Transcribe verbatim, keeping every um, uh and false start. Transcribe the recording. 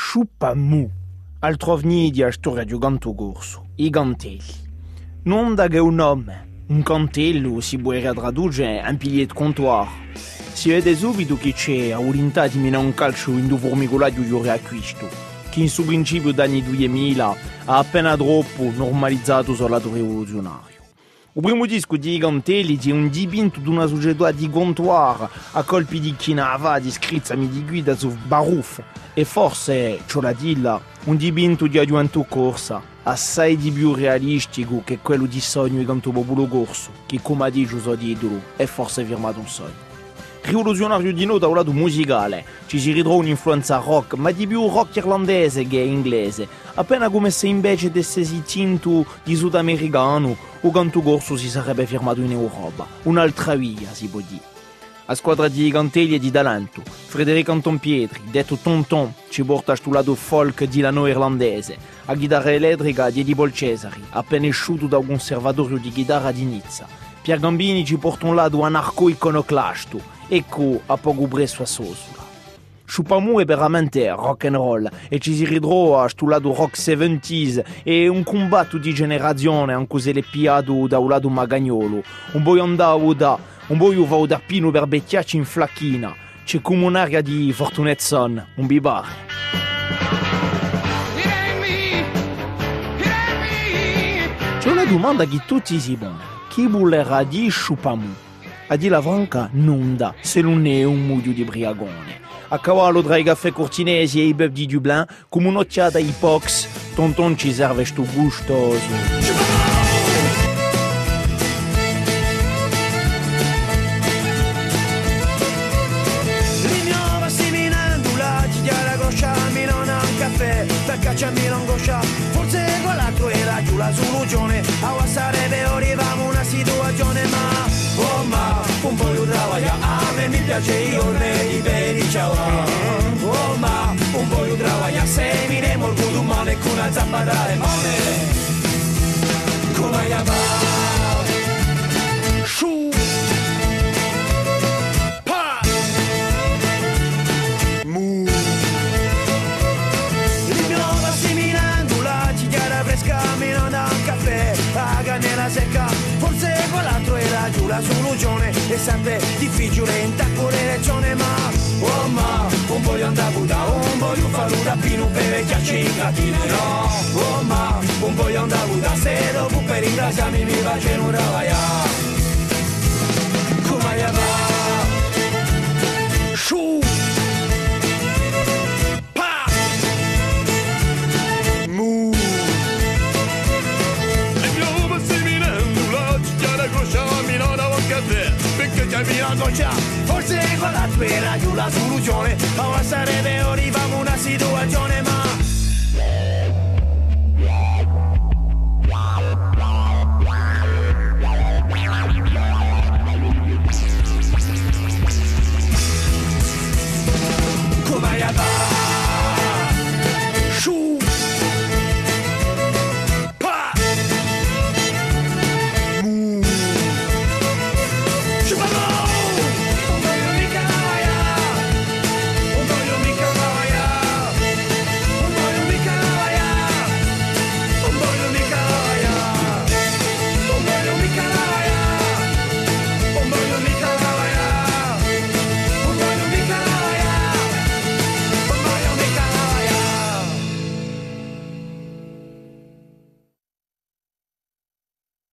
Sciupamù, altro avnidi a storia di Ganto Gorso, i gantelli. Non da che un nome, un cantello si può tradurre un pilier de comptoir. Si vede subito che c'è a volontà di minare un calcio in due formicolaio di ore acquisto, che in suo principio dagli duemila ha appena troppo normalizzato sul lato rivoluzionario. Il primo disco di Gantelli è un dipinto di una società di comptoir a colpi di chinava, di scrizzami di guida su baruff e forse, ciò la dilla, un dipinto di adiuanto corsa assai di più realistico che quello di sogno di Canto Popolo Corso, che come ha detto suo titolo è forse firmato un sogno. Rivoluzionario di nota al lato musicale, ci si ritrova un'influenza rock, ma di più rock irlandese che inglese, appena come se invece dessesi tinto di sudamericano, o Canto Corso si sarebbe firmato in Europa, un'altra via si può dire. La squadra di Gantelli e di talento, Federico Anton Pietri, detto Tonton, ci porta a sto lato folk dilano-irlandese, a chitarra elettrica di Eddie Cesari, appena esciuto da un conservatorio di chitarra di Nizza. Pier Gambini ci porta un lato anarco-iconoclasto, ecco a poco presso a Sosula. Sciupamù è veramente rock and roll e ci si ritrova a sto lato rock seventies e un combatto di generazione anche se l'è piato da un lato magagnolo, un po' andavo da un po' va da pino per becchiacci in flacchina, c'è come un'aria di Fortunate Son, un bibare. C'è una domanda che tutti si pongono, chi volerà di Sciupamù? A di la franca non da, se non è un mudio di briagone. A cavallo tra i caffè cortinesi e i bev di Dublin, come un'occhiata ai Pox, Tonton ci serve sto gustoso. Cacciami l'angoscia, forse quell'altro era giù la soluzione, a sarebbe arrivamo una situazione, ma oh ma un po' di travaglia, a me mi piace io ne liberi ciao, oh ma un po' di travaglia, se mi ne morgo un male con una zappa da limone, come ya va? Sciù pa mu nella secca, forse quell'altro era giù la soluzione, è sempre difficile intaccare lezione, ma oh ma un po' di andare da un po' di farlo da pino per vecchiacci catine, no, oh ma un po' di andare da se dopo per ringraziarmi mi faccio una vaia, come ya va? Sciù perché c'è la goccia, forse con la spera giù la soluzione, ma sarebbe ora